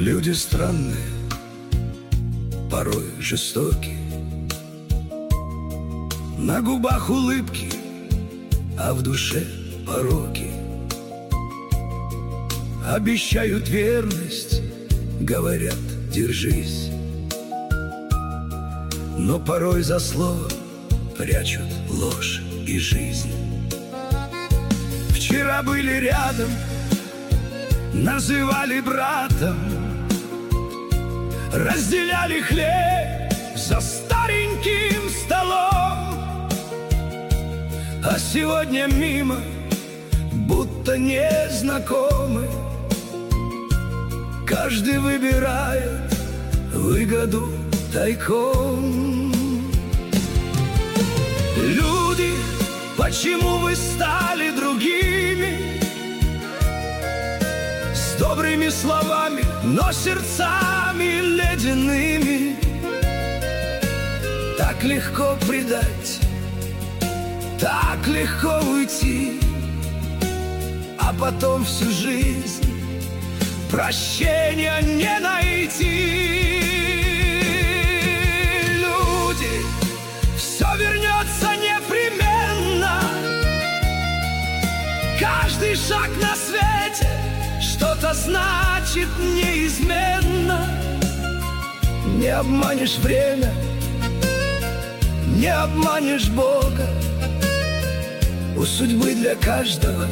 Люди странные, порой жестокие. На губах улыбки, а в душе пороки. Обещают верность, говорят, держись, но порой за слово прячут ложь и жизнь. Вчера были рядом, называли братом, разделяли хлеб за стареньким столом. А сегодня мимо, будто незнакомы. Каждый выбирает выгоду тайком. Люди, почему вы стали другими? С добрыми словами, но сердцами ледяными. Так легко предать, так легко уйти, а потом всю жизнь прощения не найти. Люди, все вернется непременно. Каждый шаг на свете что-то значит неизменно. Не обманешь время, не обманешь Бога. У судьбы для каждого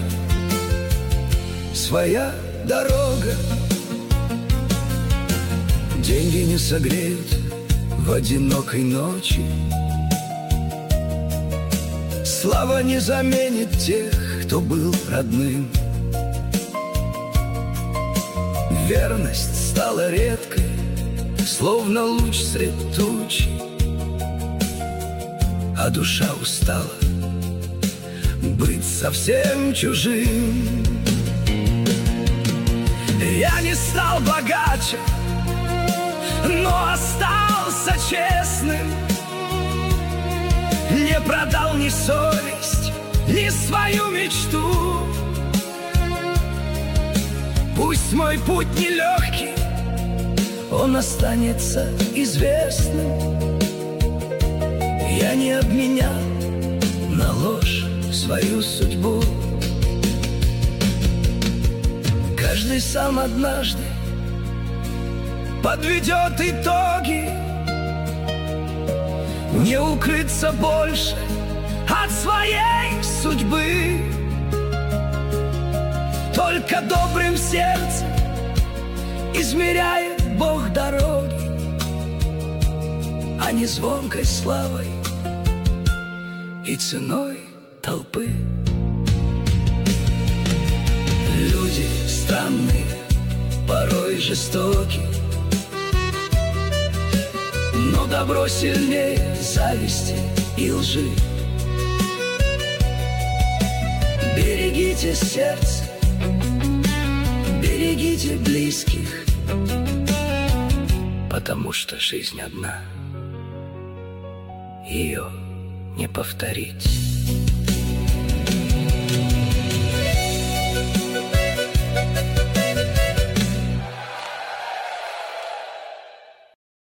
своя дорога. Деньги не согреют в одинокой ночи. Слава не заменит тех, кто был родным. Верность стала редкой, словно луч средь тучи, а душа устала быть совсем чужим. Я не стал богаче, но остался честным. Не продал ни совесть, ни свою мечту. Пусть мой путь нелегкий, он останется известным. Я не обменял на ложь свою судьбу. Каждый сам однажды подведет итоги. Не укрыться больше от своей судьбы. Только добрым сердцем измеряет Бог дороги, а не звонкой славой и ценой толпы. Люди странные, порой жестокие, но добро сильнее зависти и лжи. Берегите сердце, берегите близких, потому что жизнь одна, ее не повторить.